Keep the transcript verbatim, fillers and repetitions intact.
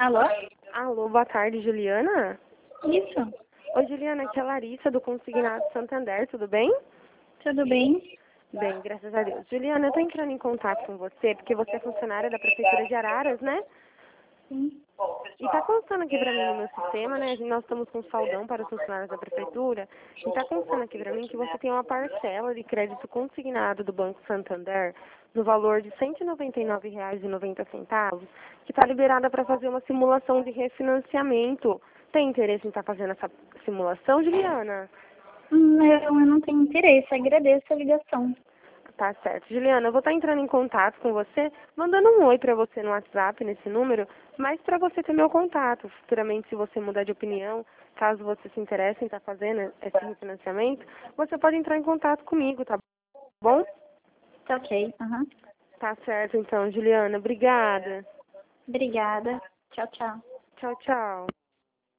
Alô? Alô, boa tarde, Juliana? Isso. Oi, Juliana, aqui é a Larissa do Consignado Santander, tudo bem? Tudo bem? Bem, graças a Deus. Juliana, eu tô entrando em contato com você porque você é funcionária da Prefeitura de Araras, né? Sim. E tá constando aqui pra mim no meu sistema, né? Nós estamos com saldão para os funcionários da Prefeitura. E tá constando aqui pra mim que você tem uma parcela de crédito consignado do Banco Santander no valor de cento e noventa e nove reais e noventa centavos, que está liberada para fazer uma simulação de refinanciamento. Tem interesse em estar fazendo essa simulação, Juliana? Hum, eu, eu não tenho interesse. Agradeço a ligação. Tá certo. Juliana, eu vou estar entrando em contato com você, mandando um oi para você no WhatsApp, nesse número, mas para você ter meu contato. Futuramente, se você mudar de opinião, caso você se interesse em estar fazendo esse refinanciamento, você pode entrar em contato comigo, tá bom? Tá ok. Aham. Tá certo, então, Juliana. Obrigada. Obrigada. Tchau, tchau. Tchau, tchau.